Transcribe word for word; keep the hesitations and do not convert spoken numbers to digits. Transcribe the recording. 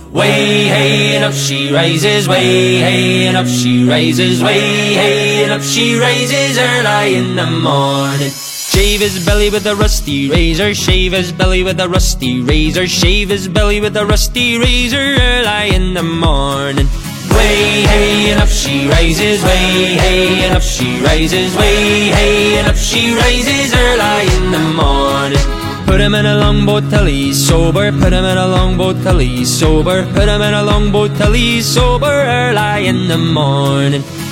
Way hey and up she rises, way hey and up she rises, way hey and up she rises early in the morning. Shave his belly with a rusty razor, shave his belly with a rusty razor, shave his belly with a rusty razor early in the morning. Way hey and up she rises, way hey and up she rises, way hey and up she rises early in the morning. Put him in a longboat till he's sober, put him in a longboat till he's sober, put him in a longboat till he's sober early in the morning.